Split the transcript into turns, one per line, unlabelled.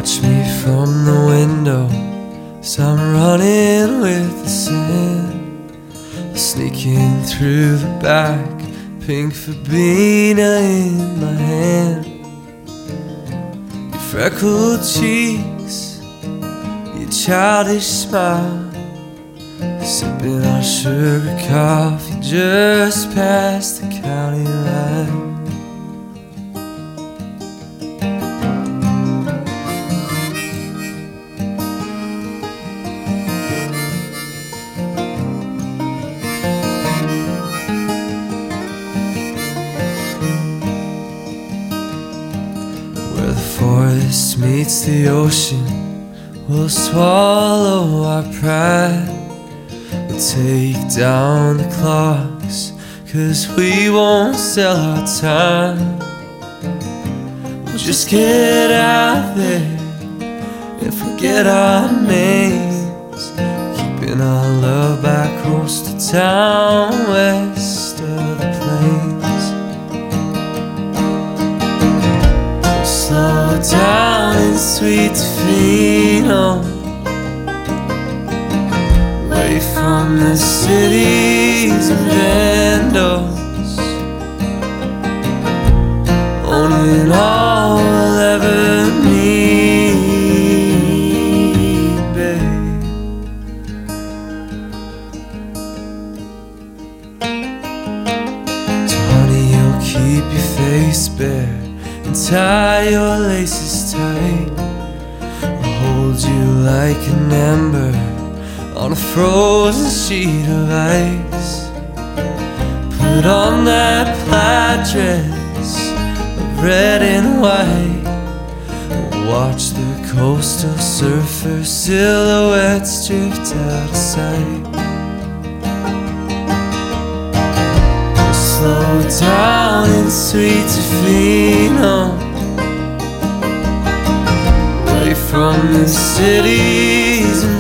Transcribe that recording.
Watch me from the window as I'm running with the sand, sneaking through the back, pink Verbena in my hand. Your freckled cheeks, your childish smile, sipping on sugar coffee just past the county line. Where the forest meets the ocean, we'll swallow our pride. We'll take down the clocks, 'cause we won't sell our time. We'll just get out there and forget our names, keeping our love back close to town, west of the plains. Slow down in sweet Tofino, away from the cities of windows, owning all we'll ever need, babe. So honey, you'll keep your face bare and tie your laces tight. I'll hold you like an ember on a frozen sheet of ice. Put on that plaid dress of red and white. Watch the coastal surfer silhouettes drift out of sight. Slow down in sweet Tofino, away from the cities and